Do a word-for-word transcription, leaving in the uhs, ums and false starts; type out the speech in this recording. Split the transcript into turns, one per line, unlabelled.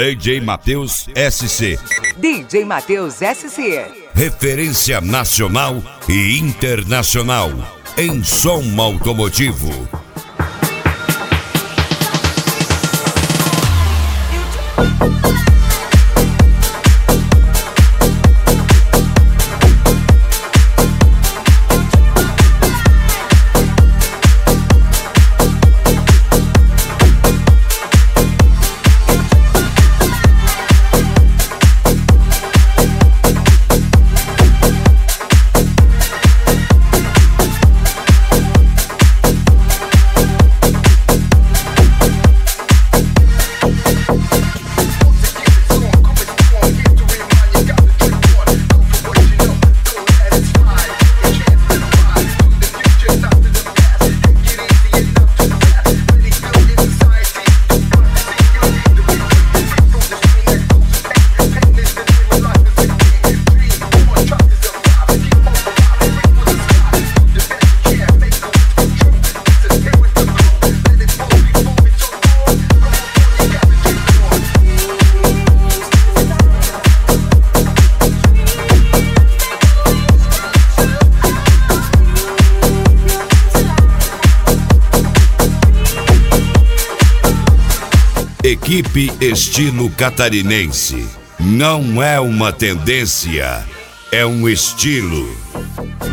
D J Matheus S C.
D J Matheus S C.
Referência nacional e internacional em som automotivo. Equipe Estilo Catarinense. Não é uma tendência, é um estilo.